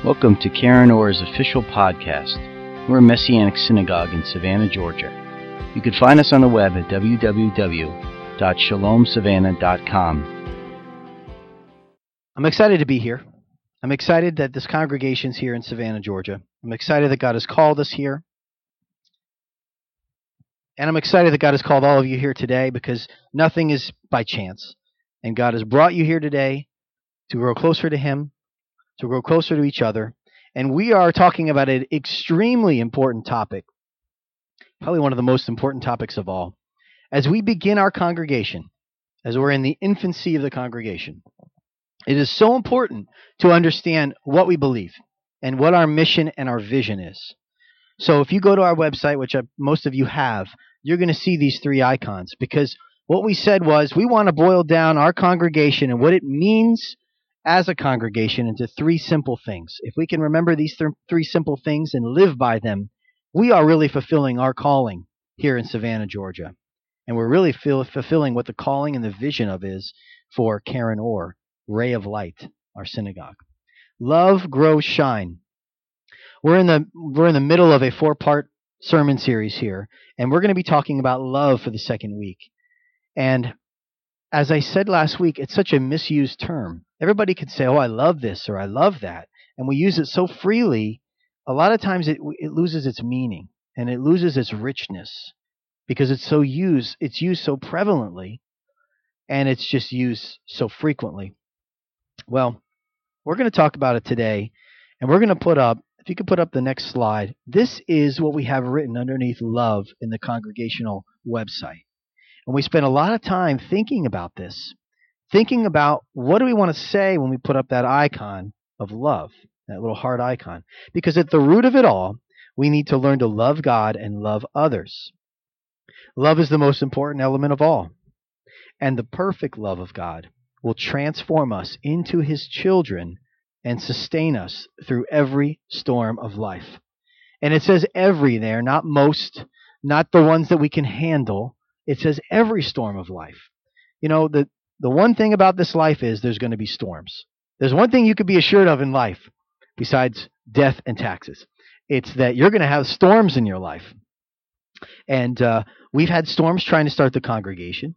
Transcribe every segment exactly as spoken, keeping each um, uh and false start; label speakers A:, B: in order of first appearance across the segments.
A: Welcome to Karen Orr's official podcast. We're a Messianic synagogue in Savannah, Georgia. You can find us on the web at w w w dot shalom savannah dot com.
B: I'm excited to be here. I'm excited that this congregation's here in Savannah, Georgia. I'm excited that God has called us here. And I'm excited that God has called all of you here today because nothing is by chance. And God has brought you here today to grow closer to Him, to grow closer to each other. And we are talking about an extremely important topic, probably one of the most important topics of all. As we begin our congregation, as we're in the infancy of the congregation, it is so important to understand what we believe and what our mission and our vision is. So if you go to our website, which I, most of you have, you're going to see these three icons because what we said was we want to boil down our congregation and what it means as a congregation into three simple things. If we can remember these th- three simple things and live by them, we are really fulfilling our calling here in Savannah, Georgia. And we're really feel, fulfilling what the calling and the vision of is for Karen Orr, Ray of Light, our synagogue. Love, grow, shine. We're in the we're in the middle of a four-part sermon series here, and we're going to be talking about love for the second week. And as I said last week, it's such a misused term. Everybody could say, oh, I love this or I love that. And we use it so freely, a lot of times it it loses its meaning and it loses its richness because it's so used, it's used so prevalently and it's just used so frequently. Well, we're going to talk about it today, and we're going to put up, if you could put up the next slide, this is what we have written underneath love in the congregational website. And we spent a lot of time thinking about this, thinking about what do we want to say when we put up that icon of love, that little heart icon. Because at the root of it all, we need to learn to love God and love others. Love is the most important element of all. And the perfect love of God will transform us into His children and sustain us through every storm of life. And it says every there, not most, not the ones that we can handle. It says every storm of life. You know, the, the one thing about this life is there's going to be storms. There's one thing you could be assured of in life besides death and taxes. It's that you're going to have storms in your life. And uh, we've had storms trying to start the congregation.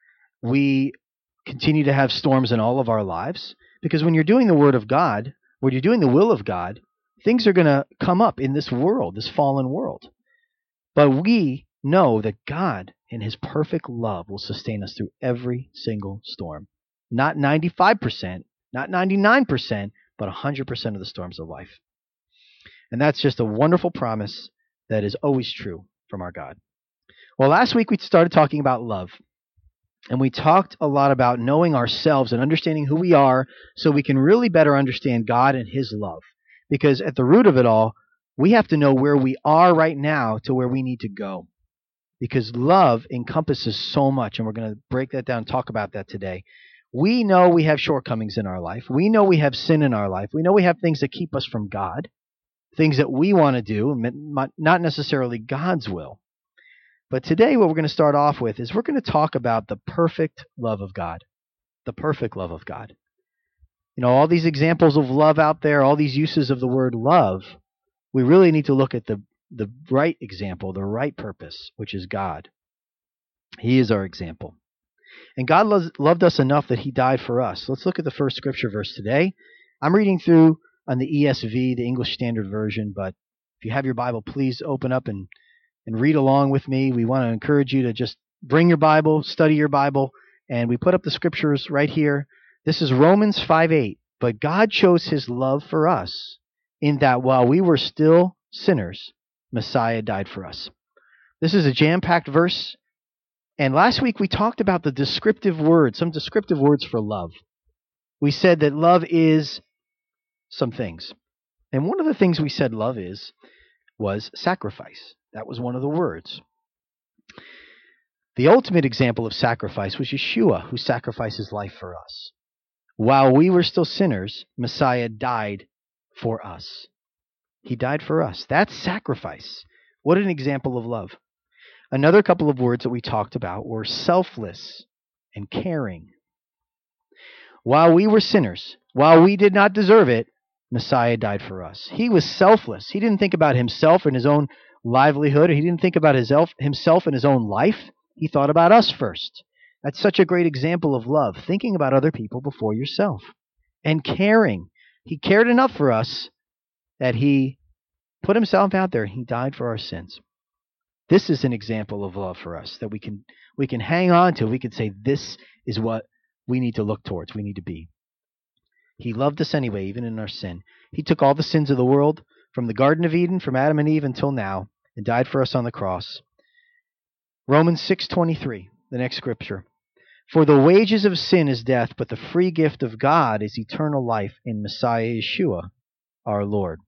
B: We continue to have storms in all of our lives because when you're doing the Word of God, when you're doing the will of God, things are going to come up in this world, this fallen world. But we know that God, in His perfect love, will sustain us through every single storm. Not ninety-five percent, not ninety-nine percent, but one hundred percent of the storms of life. And that's just a wonderful promise that is always true from our God. Well, last week we started talking about love. And we talked a lot about knowing ourselves and understanding who we are so we can really better understand God and His love. Because at the root of it all, we have to know where we are right now to where we need to go. Because love encompasses so much, and we're going to break that down and talk about that today. We know we have shortcomings in our life. We know we have sin in our life. We know we have things that keep us from God, things that we want to do, not necessarily God's will. But today what we're going to start off with is we're going to talk about the perfect love of God, the perfect love of God. You know, all these examples of love out there, all these uses of the word love, we really need to look at the the right example, the right purpose, which is God. He is our example. And God loves, loved us enough that He died for us. Let's look at the first scripture verse today. I'm reading through on the E S V, the English Standard Version, but if you have your Bible, please open up and, and read along with me. We want to encourage you to just bring your Bible, study your Bible, and we put up the scriptures right here. This is Romans five eight. But God shows His love for us in that while we were still sinners, Messiah died for us. This is a jam-packed verse. And last week we talked about the descriptive words, some descriptive words for love. We said that love is some things. And one of the things we said love is was sacrifice. That was one of the words. The ultimate example of sacrifice was Yeshua, who sacrificed His life for us. While we were still sinners, Messiah died for us. He died for us. That's sacrifice. What an example of love. Another couple of words that we talked about were selfless and caring. While we were sinners, while we did not deserve it, Messiah died for us. He was selfless. He didn't think about himself and his own livelihood. He didn't think about his elf, himself and his own life. He thought about us first. That's such a great example of love, thinking about other people before yourself and caring. He cared enough for us that he put himself out there. He died for our sins. This is an example of love for us that we can we can hang on to. We can say this is what we need to look towards. We need to be. He loved us anyway, even in our sin. He took all the sins of the world from the Garden of Eden, from Adam and Eve until now, and died for us on the cross. Romans six twenty-three, the next scripture. For the wages of sin is death, but the free gift of God is eternal life in Messiah Yeshua, our Lord.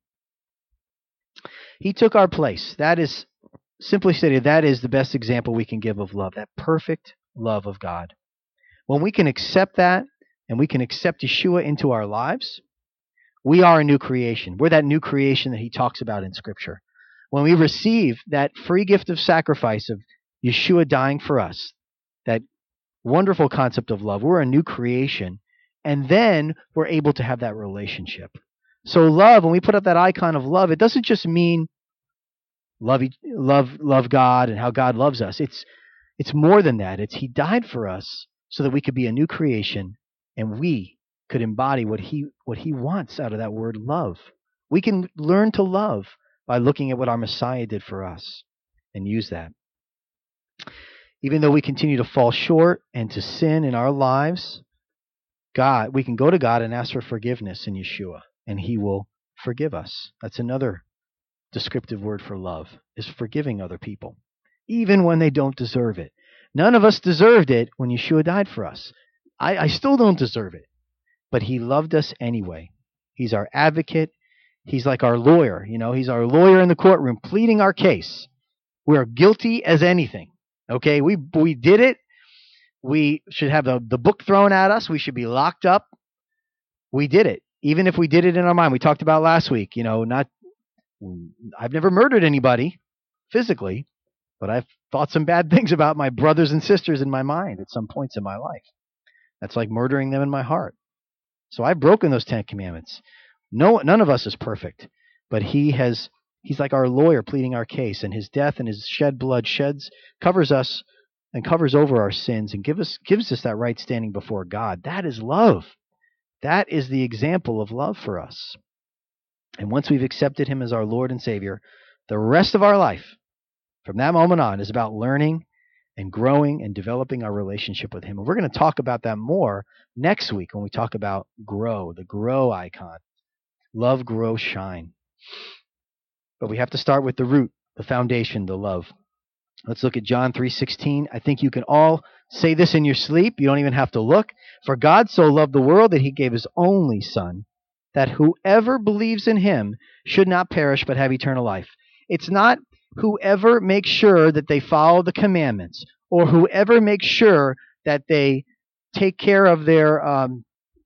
B: He took our place. That is, simply stated, that is the best example we can give of love, that perfect love of God. When we can accept that, and we can accept Yeshua into our lives, we are a new creation. We're that new creation that he talks about in Scripture. When we receive that free gift of sacrifice of Yeshua dying for us, that wonderful concept of love, we're a new creation, and then we're able to have that relationship. So love, when we put up that icon of love, it doesn't just mean love, love, love God and how God loves us. It's it's more than that. It's he died for us so that we could be a new creation, and we could embody what he what he wants out of that word love. We can learn to love by looking at what our Messiah did for us and use that. Even though we continue to fall short and to sin in our lives, God, we can go to God and ask for forgiveness in Yeshua, and he will forgive us. That's another descriptive word for love, is forgiving other people, even when they don't deserve it. None of us deserved it when Yeshua died for us. I, I still don't deserve it, but he loved us anyway. He's our advocate. He's like our lawyer. You know, he's our lawyer in the courtroom pleading our case. We're guilty as anything. Okay, we we did it. We should have the, the book thrown at us. We should be locked up. We did it. Even if we did it in our mind. We talked about last week, you know, not I've never murdered anybody physically, but I've thought some bad things about my brothers and sisters in my mind at some points in my life. That's like murdering them in my heart. So I've broken those Ten Commandments. No, none of us is perfect, but he has. He's like our lawyer pleading our case, and his death and his shed blood sheds covers us and covers over our sins and give us gives us that right standing before God. That is love. That is the example of love for us. And once we've accepted him as our Lord and Savior, the rest of our life, from that moment on, is about learning and growing and developing our relationship with him. And we're going to talk about that more next week when we talk about grow, the grow icon. Love, grow, shine. But we have to start with the root, the foundation, the love. Let's look at John three sixteen. I think you can all say this in your sleep. You don't even have to look. For God so loved the world that he gave his only Son, that whoever believes in him should not perish but have eternal life. It's not whoever makes sure that they follow the commandments, or whoever makes sure that they take care of their um,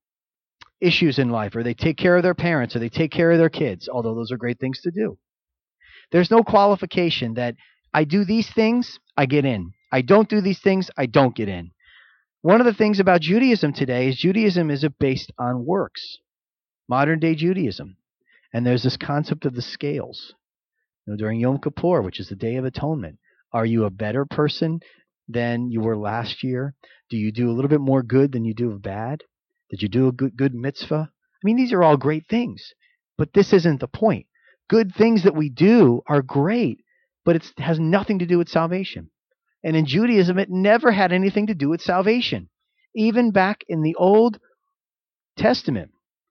B: issues in life, or they take care of their parents, or they take care of their kids, although those are great things to do. There's no qualification that I do these things, I get in. I don't do these things, I don't get in. One of the things about Judaism today is Judaism is based on works. Modern day Judaism. And there's this concept of the scales. You know, during Yom Kippur, which is the Day of Atonement, are you a better person than you were last year? Do you do a little bit more good than you do of bad? Did you do a good, good mitzvah? I mean, these are all great things, but this isn't the point. Good things that we do are great, but it has nothing to do with salvation. And in Judaism, it never had anything to do with salvation. Even back in the Old Testament,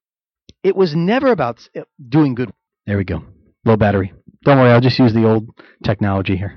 B: it was never about doing good. There we go. Low battery. Don't worry, I'll just use the old technology here.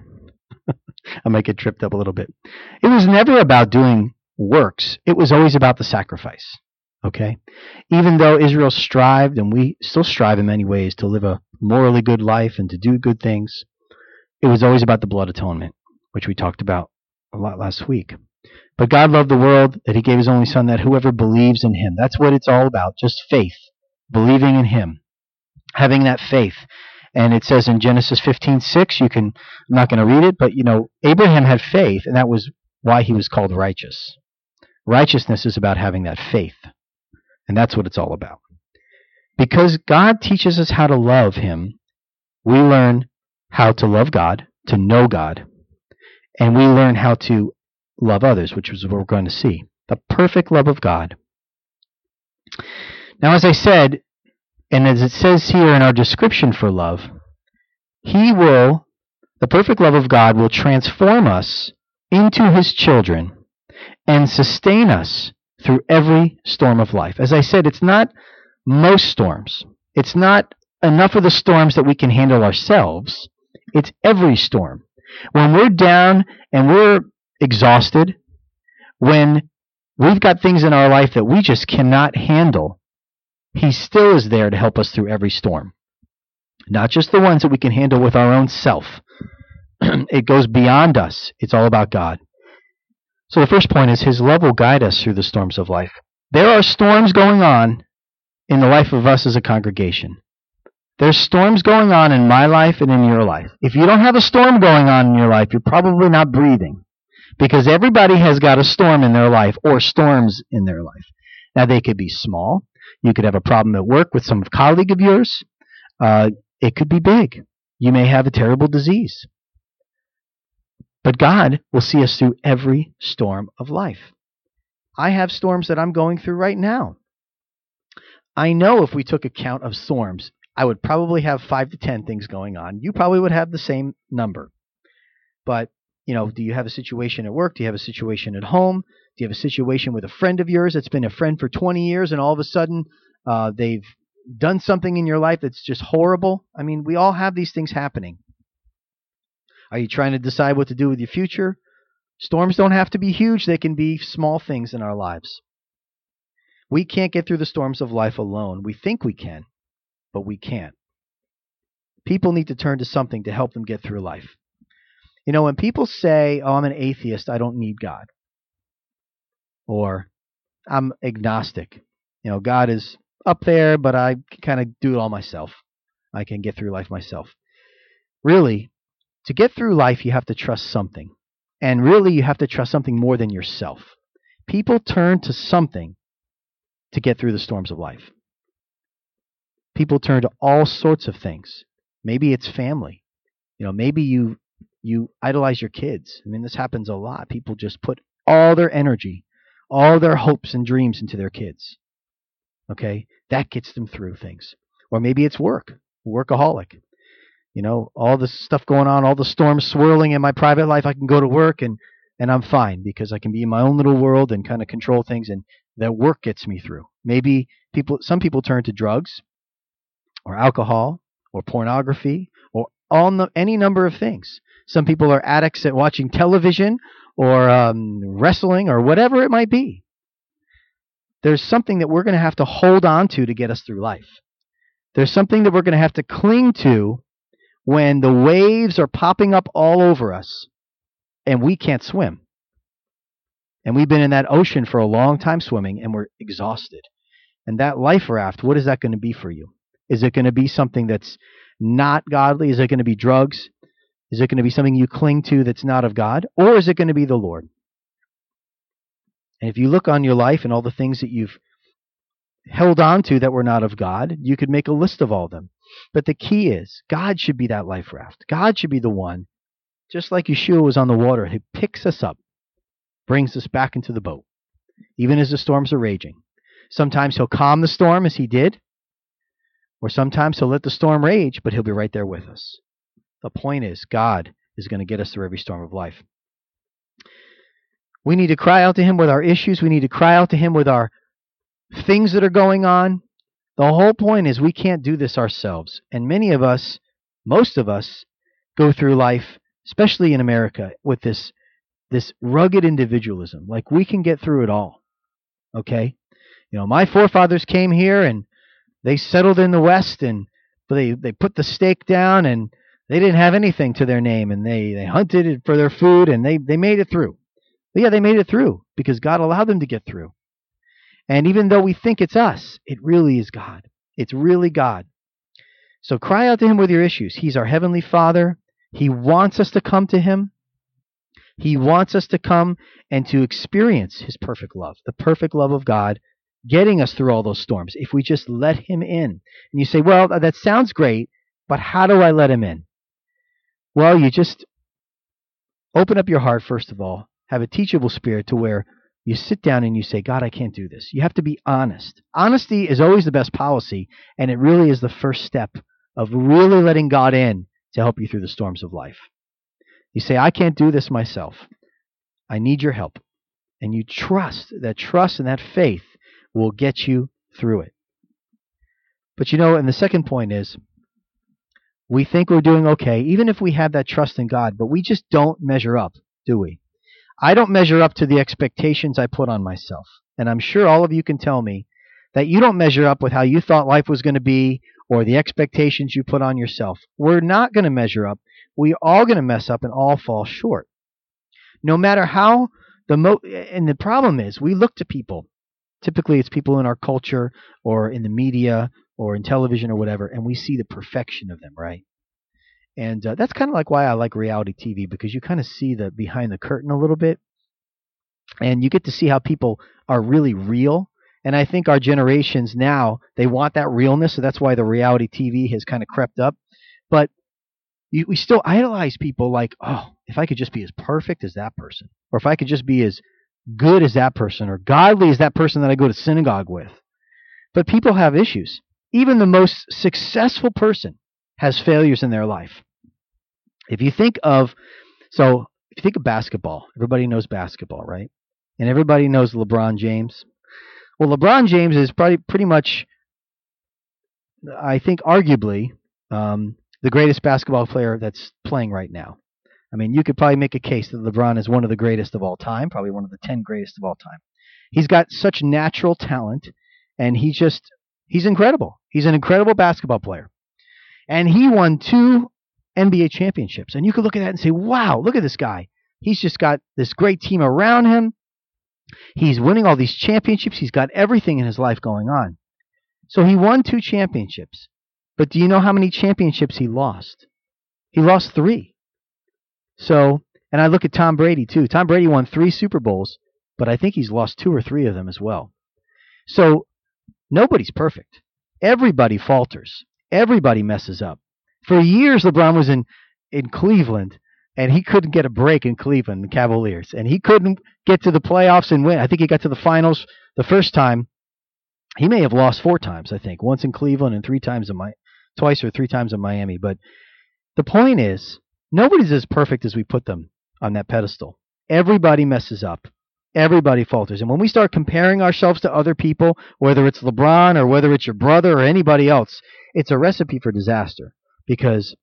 B: I might get tripped up a little bit. It was never about doing works. It was always about the sacrifice. Okay? Even though Israel strived, and we still strive in many ways to live a morally good life and to do good things, it was always about the blood atonement, which we talked about a lot last week. But God loved the world that he gave his only Son, that whoever believes in him, that's what it's all about, just faith, believing in him, having that faith. And it says in Genesis fifteen six, you can, I'm not going to read it, but you know, Abraham had faith, and that was why he was called righteous. Righteousness is about having that faith. And that's what it's all about. Because God teaches us how to love Him, we learn how to love God, to know God, and we learn how to love others, which is what we're going to see. The perfect love of God. Now, as I said, and as it says here in our description for love, He will, the perfect love of God will transform us into His children and sustain us through every storm of life. As I said, it's not most storms. It's not enough of the storms that we can handle ourselves. It's every storm. When we're down and we're exhausted, when we've got things in our life that we just cannot handle, He still is there to help us through every storm. Not just the ones that we can handle with our own self. It goes beyond us. It's all about God. So the first point is His love will guide us through the storms of life. There are storms going on in the life of us as a congregation. There's storms going on in my life and in your life. If you don't have a storm going on in your life, you're probably not breathing. Because everybody has got a storm in their life or storms in their life. Now, they could be small. You could have a problem at work with some colleague of yours. Uh, it could be big. You may have a terrible disease. But God will see us through every storm of life. I have storms that I'm going through right now. I know if we took account of storms, I would probably have five to ten things going on. You probably would have the same number. But, you know, do you have a situation at work? Do you have a situation at home? Do you have a situation with a friend of yours that's been a friend for twenty years and all of a sudden uh, they've done something in your life that's just horrible? I mean, we all have these things happening. Are you trying to decide what to do with your future? Storms don't have to be huge. They can be small things in our lives. We can't get through the storms of life alone. We think we can, but we can't. People need to turn to something to help them get through life. You know, when people say, oh, I'm an atheist, I don't need God. Or I'm agnostic. You know, God is up there, but I can kind of do it all myself. I can get through life myself. Really, to get through life, you have to trust something. And really, you have to trust something more than yourself. People turn to something to get through the storms of life. People turn to all sorts of things. Maybe it's family. You know, maybe you you idolize your kids. I mean, this happens a lot. People just put all their energy, all their hopes and dreams into their kids. Okay? That gets them through things. Or maybe it's work. Workaholic. You know, all the stuff going on, all the storms swirling in my private life, I can go to work and, and I'm fine because I can be in my own little world and kind of control things, and that work gets me through. Maybe people, some people turn to drugs or alcohol or pornography or all no, any number of things. Some people are addicts at watching television or um, wrestling or whatever it might be. There's something that we're going to have to hold on to to get us through life. There's something that we're going to have to cling to when the waves are popping up all over us and we can't swim. And we've been in that ocean for a long time swimming and we're exhausted. And that life raft, what is that going to be for you? Is it going to be something that's not godly? Is it going to be drugs? Is it going to be something you cling to that's not of God? Or is it going to be the Lord? And if you look on your life and all the things that you've held on to that were not of God, you could make a list of all of them. But the key is, God should be that life raft. God should be the one, just like Yeshua was on the water, who picks us up, brings us back into the boat, even as the storms are raging. Sometimes He'll calm the storm as He did, or sometimes He'll let the storm rage, but He'll be right there with us. The point is, God is going to get us through every storm of life. We need to cry out to Him with our issues. We need to cry out to Him with our things that are going on. The whole point is we can't do this ourselves. And many of us, most of us, go through life, especially in America, with this, this rugged individualism. Like, we can get through it all. Okay? You know, my forefathers came here and they settled in the West and they, they put the stake down and they didn't have anything to their name, and they, they hunted for their food and they, they made it through. But yeah, they made it through because God allowed them to get through. And even though we think it's us, it really is God. It's really God. So cry out to Him with your issues. He's our Heavenly Father. He wants us to come to Him. He wants us to come and to experience His perfect love, the perfect love of God getting us through all those storms if we just let him in. And you say, well, that sounds great, but how do I let him in? Well, you just open up your heart, first of all, have a teachable spirit to where you sit down and you say, God, I can't do this. You have to be honest. Honesty is always the best policy, and it really is the first step of really letting God in to help you through the storms of life. You say, I can't do this myself. I need your help. And you trust. That trust and that faith will get you through it. But you know, and the second point is, we think we're doing okay, even if we have that trust in God, but we just don't measure up, do we? I don't measure up to the expectations I put on myself. And I'm sure all of you can tell me that you don't measure up with how you thought life was going to be or the expectations you put on yourself. We're not going to measure up. We're all going to mess up and all fall short. No matter how the mo and the problem is, we look to people. Typically, it's people in our culture or in the media or in television or whatever, and we see the perfection of them, right? And uh, that's kind of like why I like reality T V, because you kind of see the behind the curtain a little bit, and you get to see how people are really real. And I think our generations now, they want that realness, so that's why the reality T V has kind of crept up. But you, we still idolize people like, oh, if I could just be as perfect as that person, or if I could just be as good as that person, or godly as that person that I go to synagogue with. But people have issues. Even the most successful person has failures in their life. If you think of, so if you think of basketball, everybody knows basketball, right? And everybody knows LeBron James. Well, LeBron James is probably pretty much, I think, arguably, um, the greatest basketball player that's playing right now. I mean, you could probably make a case that LeBron is one of the greatest of all time, probably one of the ten greatest of all time. He's got such natural talent, and he just, he's incredible. He's an incredible basketball player. And he won two N B A championships. And you could look at that and say, wow, look at this guy. He's just got this great team around him. He's winning all these championships. He's got everything in his life going on. So he won two championships. But do you know how many championships he lost? He lost three. So, and I look at Tom Brady too. Tom Brady won three Super Bowls, but I think he's lost two or three of them as well. So nobody's perfect. Everybody falters. Everybody messes up. For years, LeBron was in, in Cleveland, and he couldn't get a break in Cleveland, the Cavaliers. And he couldn't get to the playoffs and win. I think he got to the finals the first time. He may have lost four times, I think. Once in Cleveland and three times in my, twice or three times in Miami. But the point is, nobody's as perfect as we put them on that pedestal. Everybody messes up. Everybody falters. And when we start comparing ourselves to other people, whether it's LeBron or whether it's your brother or anybody else, it's a recipe for disaster, because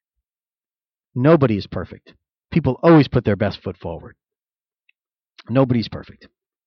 B: nobody is perfect. People always put their best foot forward. Nobody's perfect.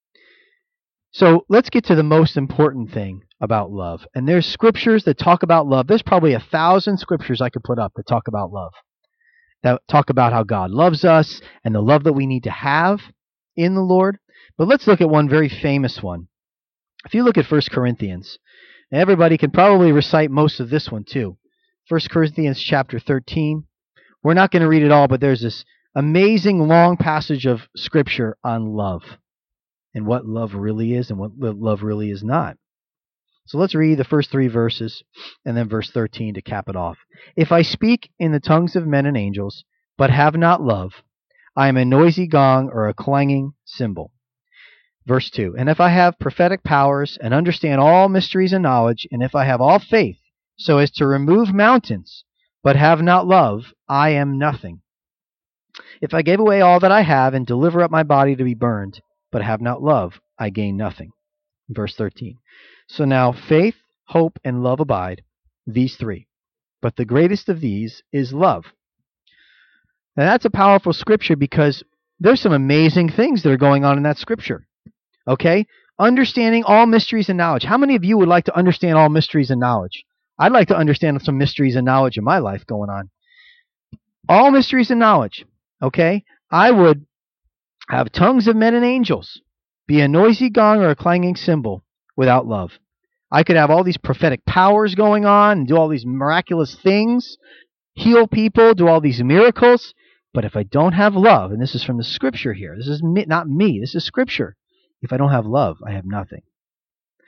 B: So let's get to the most important thing about love. And there's scriptures that talk about love. There's probably a thousand scriptures I could put up that talk about love, that talk about how God loves us and the love that we need to have in the Lord. But let's look at one very famous one. If you look at First Corinthians, everybody can probably recite most of this one too. First Corinthians chapter thirteen. We're not going to read it all, but there's this amazing long passage of scripture on love and what love really is and what love really is not. So let's read the first three verses and then verse thirteen to cap it off. If I speak in the tongues of men and angels, but have not love, I am a noisy gong or a clanging cymbal. Verse two, and if I have prophetic powers and understand all mysteries and knowledge, and if I have all faith so as to remove mountains, but have not love, I am nothing. If I gave away all that I have and deliver up my body to be burned, but have not love, I gain nothing. Verse thirteen, so now faith, hope, and love abide, these three. But the greatest of these is love. Now that's a powerful scripture, because there's some amazing things that are going on in that scripture. Okay? Understanding all mysteries and knowledge. How many of you would like to understand all mysteries and knowledge? I'd like to understand some mysteries and knowledge in my life going on. All mysteries and knowledge. Okay? I would have tongues of men and angels, be a noisy gong or a clanging cymbal without love. I could have all these prophetic powers going on and do all these miraculous things, heal people, do all these miracles. But if I don't have love, and this is from the scripture here, this is me, not me, this is scripture. If I don't have love, I have nothing.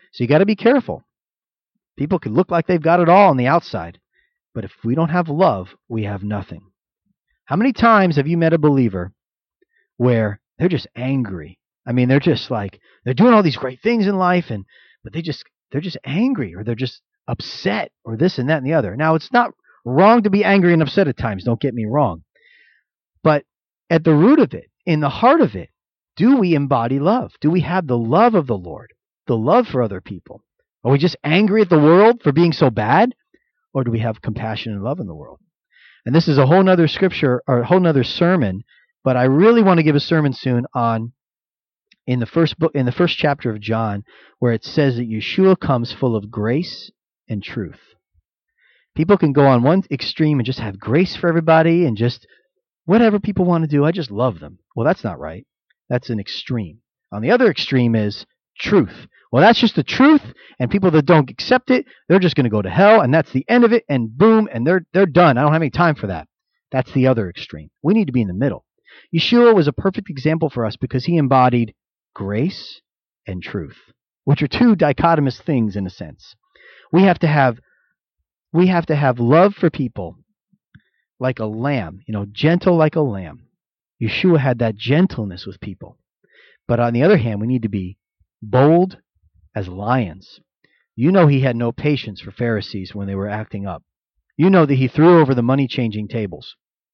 B: So you got to be careful. People can look like they've got it all on the outside, but if we don't have love, we have nothing. How many times have you met a believer where they're just angry? I mean, they're just like, they're doing all these great things in life, and but they just they're just angry, or they're just upset, or this and that and the other. Now, it's not wrong to be angry and upset at times, don't get me wrong. But at the root of it, in the heart of it, do we embody love? Do we have the love of the Lord, the love for other people? Are we just angry at the world for being so bad? Or do we have compassion and love in the world? And this is a whole nother scripture, or a whole nother sermon, but I really want to give a sermon soon on in the first book, in the first chapter of John, where it says that Yeshua comes full of grace and truth. People can go on one extreme and just have grace for everybody and just whatever people want to do, I just love them. Well, that's not right. That's an extreme. On the other extreme is truth. Well, that's just the truth, and people that don't accept it, they're just going to go to hell, and that's the end of it, and boom, and they're they're done. I don't have any time for that. That's the other extreme. We need to be in the middle. Yeshua was a perfect example for us because he embodied grace and truth, which are two dichotomous things in a sense. We have to have we have to have love for people like a lamb, you know, gentle like a lamb. Yeshua had that gentleness with people. But on the other hand, we need to be bold as lions. You know he had no patience for Pharisees when they were acting up. You know that he threw over the money-changing tables.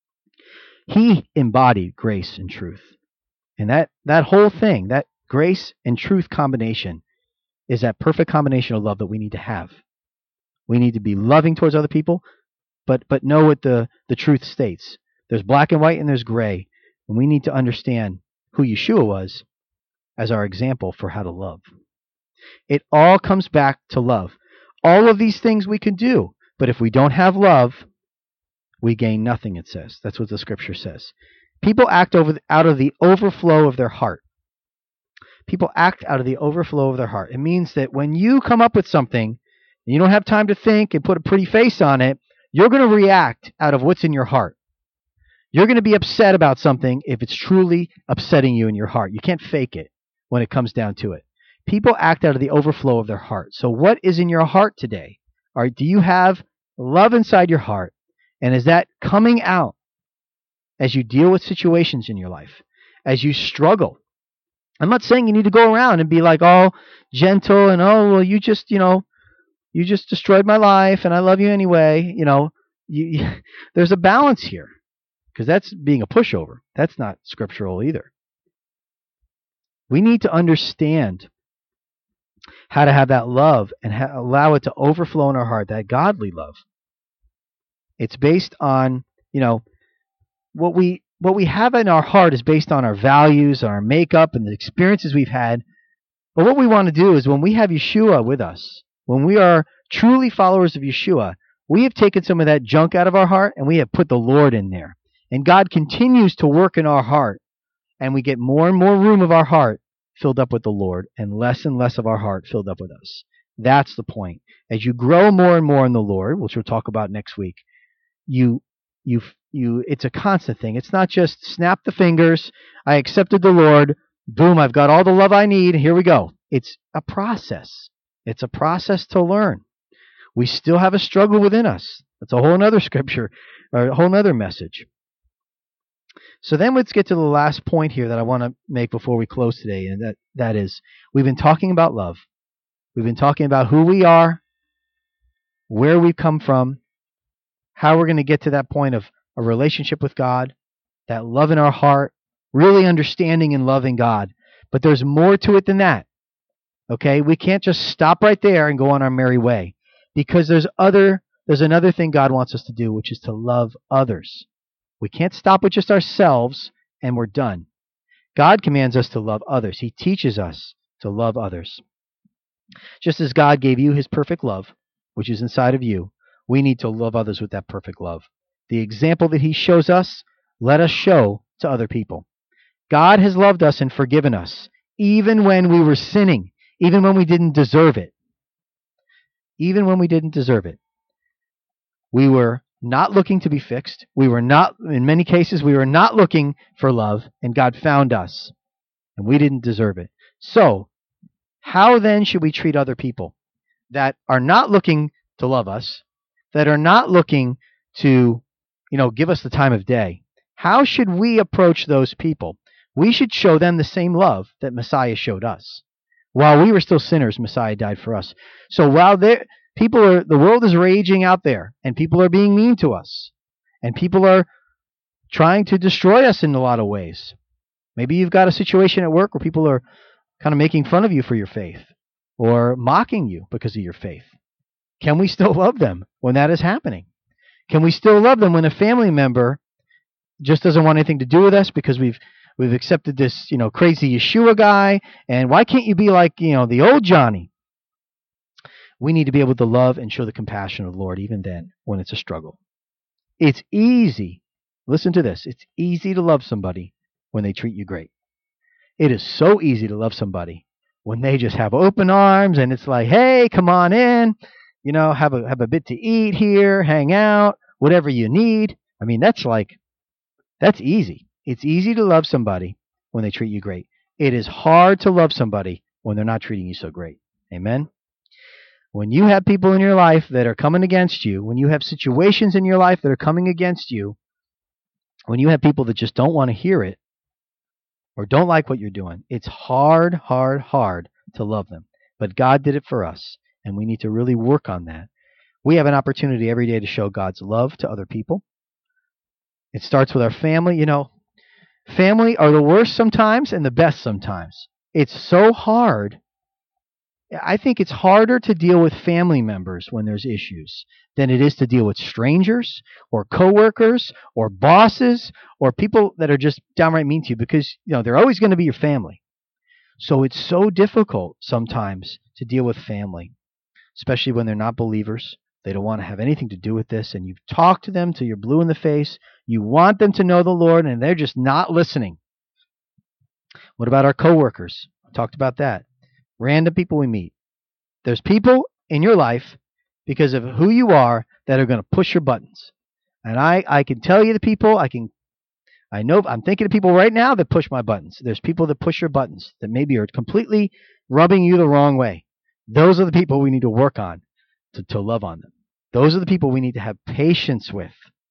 B: He embodied grace and truth. And that, that whole thing, that grace and truth combination, is that perfect combination of love that we need to have. We need to be loving towards other people, but but know what the, the truth states. There's black and white and there's gray. And we need to understand who Yeshua was as our example for how to love. It all comes back to love. All of these things we can do, but if we don't have love, we gain nothing, it says. That's what the scripture says. People act over, out of the overflow of their heart. People act out of the overflow of their heart. It means that when you come up with something, and you don't have time to think and put a pretty face on it, you're going to react out of what's in your heart. You're going to be upset about something if it's truly upsetting you in your heart. You can't fake it when it comes down to it. People act out of the overflow of their heart. So what is in your heart today? Or do you have love inside your heart? And is that coming out as you deal with situations in your life, as you struggle? I'm not saying you need to go around and be like all gentle and, oh, well, you just, you know, you just destroyed my life and I love you anyway. You know, you, you, there's a balance here, because that's being a pushover. That's not scriptural either. We need to understand how to have that love and ha- allow it to overflow in our heart, that godly love. It's based on, you know, what we what we have in our heart is based on our values, our makeup, and the experiences we've had. But what we want to do is when we have Yeshua with us, when we are truly followers of Yeshua, we have taken some of that junk out of our heart and we have put the Lord in there. And God continues to work in our heart, and we get more and more room of our heart filled up with the Lord and less and less of our heart filled up with us. That's the point. As you grow more and more in the Lord, which we'll talk about next week, you you you it's a constant thing. It's not just snap the fingers, I accepted the Lord, boom, I've got all the love I need, here we go. It's a process. It's a process to learn. We still have a struggle within us. That's a whole other scripture, or a whole other message. So then let's get to the last point here that I want to make before we close today, and that, that is, we've been talking about love. We've been talking about who we are, where we've come from, how we're going to get to that point of a relationship with God, that love in our heart, really understanding and loving God. But there's more to it than that. Okay? We can't just stop right there and go on our merry way, because there's other there's another thing God wants us to do, which is to love others. We can't stop with just ourselves and we're done. God commands us to love others. He teaches us to love others. Just as God gave you his perfect love, which is inside of you, we need to love others with that perfect love. The example that he shows us, let us show to other people. God has loved us and forgiven us, even when we were sinning, even when we didn't deserve it. Even when we didn't deserve it. We were not looking to be fixed. We were not, in many cases, we were not looking for love, and God found us, and we didn't deserve it. So, How then should we treat other people that are not looking to love us, that are not looking to, you know, give us the time of day? How should we approach those people? We should show them the same love that Messiah showed us. While we were still sinners, Messiah died for us. So while there, people are, the world is raging out there, and people are being mean to us, and people are trying to destroy us in a lot of ways. Maybe you've got a situation at work where people are kind of making fun of you for your faith, or mocking you because of your faith. Can we still love them when that is happening? Can we still love them when a family member just doesn't want anything to do with us because we've we've accepted this, you know, crazy Yeshua guy, and why can't you be like, you know, the old Johnny? We need to be able to love and show the compassion of the Lord even then when it's a struggle. It's easy. Listen to this. It's easy to love somebody when they treat you great. It is so easy to love somebody when they just have open arms and it's like, hey, come on in, you know, have a have a bit to eat here, hang out, whatever you need. I mean, that's like, that's easy. It's easy to love somebody when they treat you great. It is hard to love somebody when they're not treating you so great. Amen? When you have people in your life that are coming against you, when you have situations in your life that are coming against you, when you have people that just don't want to hear it or don't like what you're doing, it's hard, hard, hard to love them. But God did it for us, and we need to really work on that. We have an opportunity every day to show God's love to other people. It starts with our family. You know, family are the worst sometimes and the best sometimes. It's so hard. I think it's harder to deal with family members when there's issues than it is to deal with strangers or coworkers or bosses or people that are just downright mean to you, because, you know, they're always going to be your family. So it's so difficult sometimes to deal with family, especially when they're not believers. They don't want to have anything to do with this, and you've talked to them till you're blue in the face. You want them to know the Lord, and they're just not listening. What about our coworkers? I talked about that. Random people we meet. There's people in your life, because of who you are, that are going to push your buttons. And I, I can tell you the people, I can, I know, I'm thinking of people right now that push my buttons. There's people that push your buttons that maybe are completely rubbing you the wrong way. Those are the people we need to work on to, to love on them. Those are the people we need to have patience with.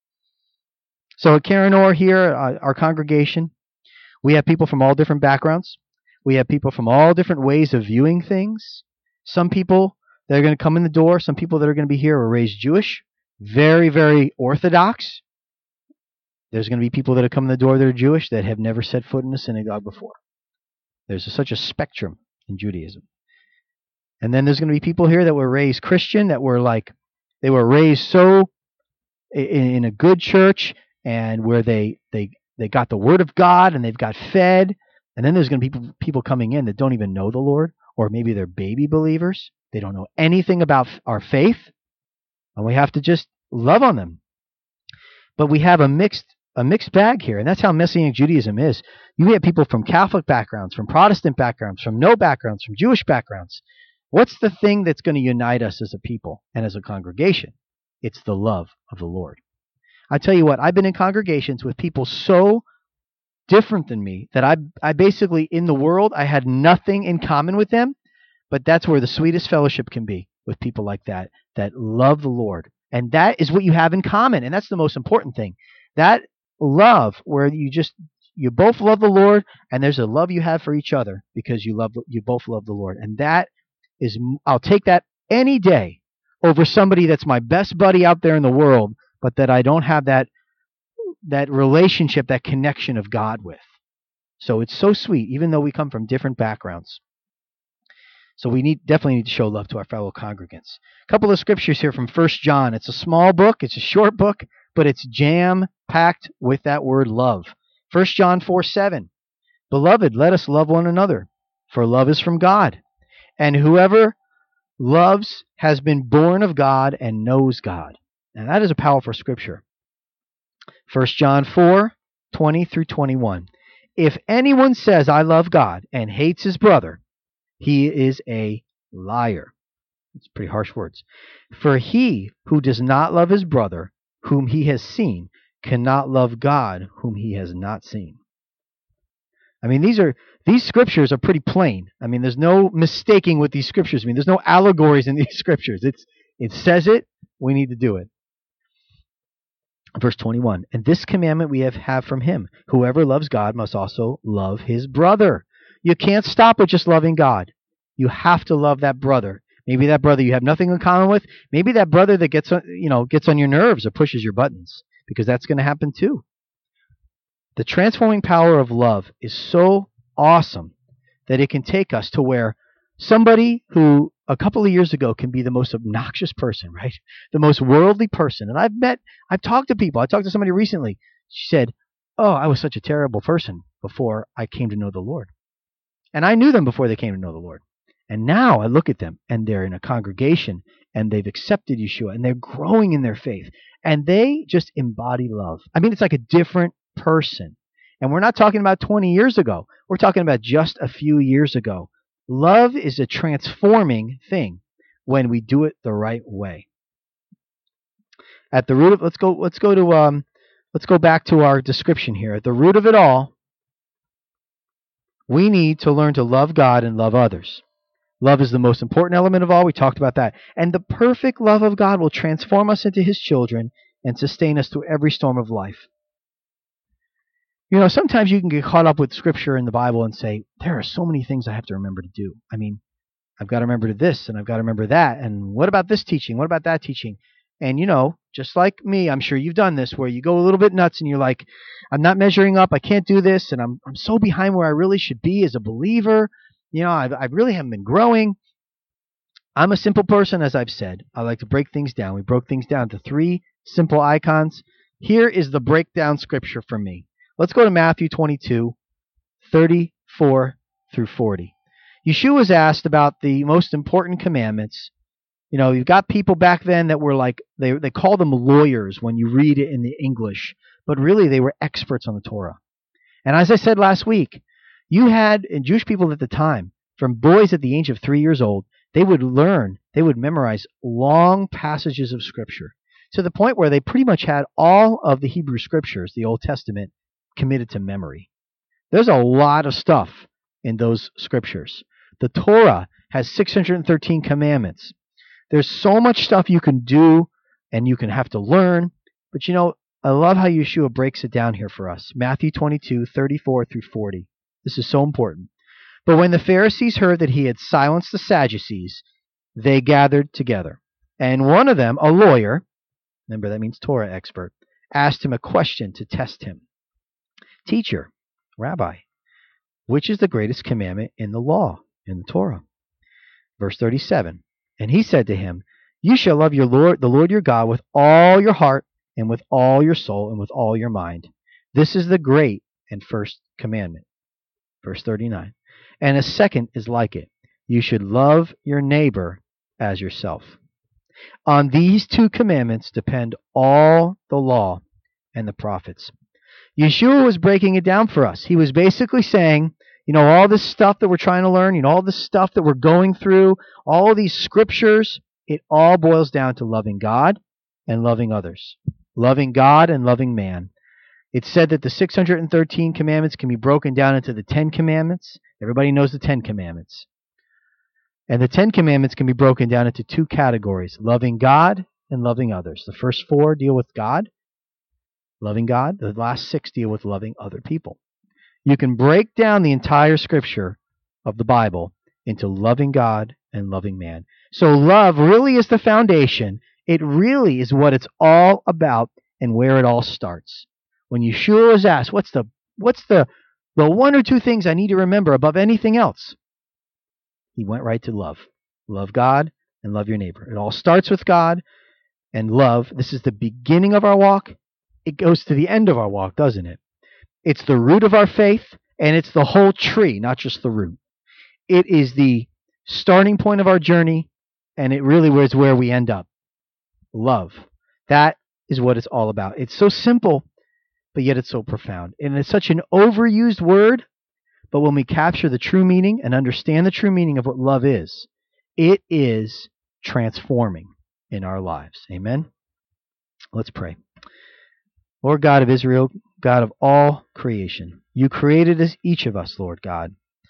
B: So at Karen Orr here, uh, our congregation, we have people from all different backgrounds. We have people from all different ways of viewing things. Some people that are going to come in the door, some people that are going to be here are raised Jewish, very, very Orthodox. There's going to be people that have come in the door that are Jewish that have never set foot in a synagogue before. There's a, such a spectrum in Judaism. And then there's going to be people here that were raised Christian, that were like, they were raised so in, in a good church, and where they, they, they got the Word of God and they've got fed. And then there's going to be people, people coming in that don't even know the Lord, or maybe they're baby believers. They don't know anything about our faith, and we have to just love on them. But we have a mixed a mixed bag here, and that's how Messianic Judaism is. You have people from Catholic backgrounds, from Protestant backgrounds, from no backgrounds, from Jewish backgrounds. What's the thing that's going to unite us as a people and as a congregation? It's the love of the Lord. I tell you what, I've been in congregations with people so different than me that I I basically, in the world, I had nothing in common with them, but that's where the sweetest fellowship can be, with people like that, that love the Lord. And that is what you have in common, and that's the most important thing. That love where you just, you both love the Lord, and there's a love you have for each other because you love, you both love the Lord. And that is, I'll take that any day over somebody that's my best buddy out there in the world, but that I don't have that that relationship, that connection of God with. So it's so sweet, even though we come from different backgrounds. So we need definitely need to show love to our fellow congregants. A couple of scriptures here from First John. It's a small book, it's a short book, but it's jam-packed with that word love. First John four seven. Beloved, let us love one another, for love is from God. And whoever loves has been born of God and knows God. Now that is a powerful scripture. First John four twenty through twenty-one. If anyone says, I love God, and hates his brother, he is a liar. It's pretty harsh words. For he who does not love his brother, whom he has seen, cannot love God, whom he has not seen. I mean, these are these scriptures are pretty plain. I mean, there's no mistaking what these scriptures mean. There's no allegories in these scriptures. It's it says it. We need to do it. Verse twenty-one, and this commandment we have, have from him. Whoever loves God must also love his brother. You can't stop with just loving God. You have to love that brother. Maybe that brother you have nothing in common with. Maybe that brother that gets on, you know, gets on your nerves or pushes your buttons, because that's going to happen too. The transforming power of love is so awesome that it can take us to where somebody who a couple of years ago can be the most obnoxious person, right? The most worldly person. And I've met, I've talked to people. I talked to somebody recently. She said, oh, I was such a terrible person before I came to know the Lord. And I knew them before they came to know the Lord. And now I look at them and they're in a congregation and they've accepted Yeshua and they're growing in their faith and they just embody love. I mean, it's like a different person. And we're not talking about twenty years ago. We're talking about just a few years ago. Love is a transforming thing when we do it the right way. At the root of, let's go, let's go to, um, let's go back to our description here. At the root of it all, we need to learn to love God and love others. Love is the most important element of all. We talked about that. And the perfect love of God will transform us into his children and sustain us through every storm of life. You know, sometimes you can get caught up with Scripture in the Bible and say, there are so many things I have to remember to do. I mean, I've got to remember this and I've got to remember that. And what about this teaching? What about that teaching? And, you know, just like me, I'm sure you've done this, where you go a little bit nuts and you're like, I'm not measuring up. I can't do this. And I'm I'm so behind where I really should be as a believer. You know, I've, I really haven't been growing. I'm a simple person, as I've said. I like to break things down. We broke things down to three simple icons. Here is the breakdown scripture for me. Let's go to Matthew twenty-two, thirty-four through forty. Yeshua was asked about the most important commandments. You know, you've got people back then that were like, they they call them lawyers when you read it in the English, but really they were experts on the Torah. And as I said last week, you had, and Jewish people at the time, from boys at the age of three years old, they would learn, they would memorize long passages of Scripture to the point where they pretty much had all of the Hebrew Scriptures, the Old Testament, committed to memory. There's a lot of stuff in those Scriptures. The Torah has six hundred thirteen commandments. There's so much stuff you can do and you can have to learn. But you know, I love how Yeshua breaks it down here for us. Matthew twenty-two, thirty-four through forty. This is so important. But when the Pharisees heard that he had silenced the Sadducees, they gathered together. And one of them, a lawyer, remember that means Torah expert, asked him a question to test him. Teacher, Rabbi, which is the greatest commandment in the law, in the Torah? Verse thirty-seven. And he said to him, you shall love your Lord, the Lord your God, with all your heart and with all your soul and with all your mind. This is the great and first commandment. Verse thirty-nine. And a second is like it. You should love your neighbor as yourself. On these two commandments depend all the law and the prophets. Yeshua was breaking it down for us. He was basically saying, you know, all this stuff that we're trying to learn, you know, all this stuff that we're going through, all these scriptures, it all boils down to loving God and loving others. Loving God and loving man. It's said that the six hundred thirteen commandments can be broken down into the Ten Commandments. Everybody knows the Ten Commandments. And the Ten Commandments can be broken down into two categories, loving God and loving others. The first four deal with God, loving God. The last six deal with loving other people. You can break down the entire scripture of the Bible into loving God and loving man. So love really is the foundation. It really is what it's all about and where it all starts. When Yeshua was asked, what's the what's the the one or two things I need to remember above anything else? He went right to love. Love God and love your neighbor. It all starts with God and love. This is the beginning of our walk. It goes to the end of our walk, doesn't it? It's the root of our faith, and it's the whole tree, not just the root. It is the starting point of our journey, and it really is where we end up. Love. That is what it's all about. It's so simple, but yet it's so profound. And it's such an overused word, but when we capture the true meaning and understand the true meaning of what love is, it is transforming in our lives. Amen? Let's pray. Lord God of Israel, God of all creation, you created us, each of us, Lord God.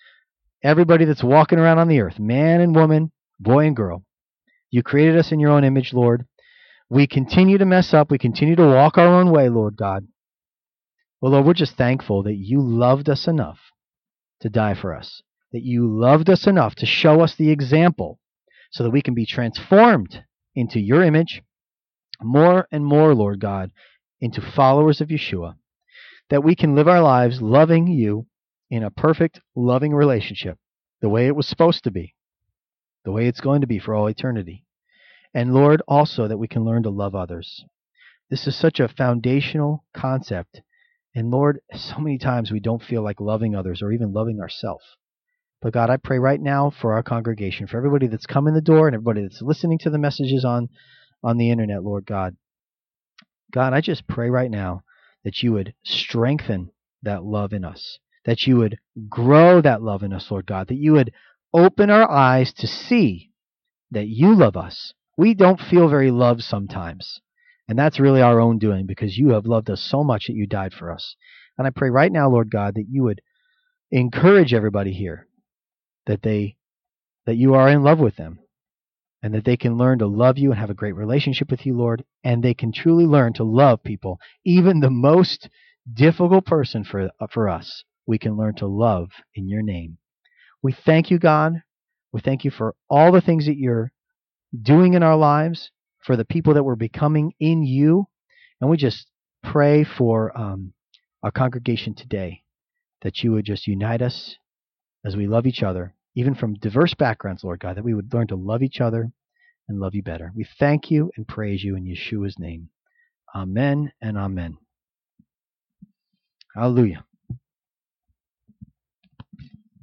B: everybody that's walking around on the earth, man and woman, boy and girl. You created us in your own image, Lord. We continue to mess up. We continue to walk our own way, Lord God. Well, Lord, we're just thankful that you loved us enough to die for us, that you loved us enough to show us the example so that we can be transformed into your image more and more, Lord God, into followers of Yeshua, that we can live our lives loving you in a perfect, loving relationship, the way it was supposed to be, the way it's going to be for all eternity. And Lord, also that we can learn to love others. This is such a foundational concept. And Lord, so many times we don't feel like loving others or even loving ourselves. But God, I pray right now for our congregation, for everybody that's come in the door and everybody that's listening to the messages on, on the internet, Lord God. God, I just pray right now that you would strengthen that love in us, that you would grow that love in us, Lord God, that you would open our eyes to see that you love us. We don't feel very loved sometimes, and that's really our own doing because you have loved us so much that you died for us. And I pray right now, Lord God, that you would encourage everybody here, that they that you are in love with them, and that they can learn to love you and have a great relationship with you, Lord, and they can truly learn to love people, even the most difficult person for, for us. We can learn to love in your name. We thank you, God. We thank you for all the things that you're doing in our lives, for the people that we're becoming in you, and we just pray for um, our congregation today, that you would just unite us as we love each other, even from diverse backgrounds, Lord God, that we would learn to love each other and love you better. We thank you and praise you in Yeshua's name. Amen and amen. Hallelujah.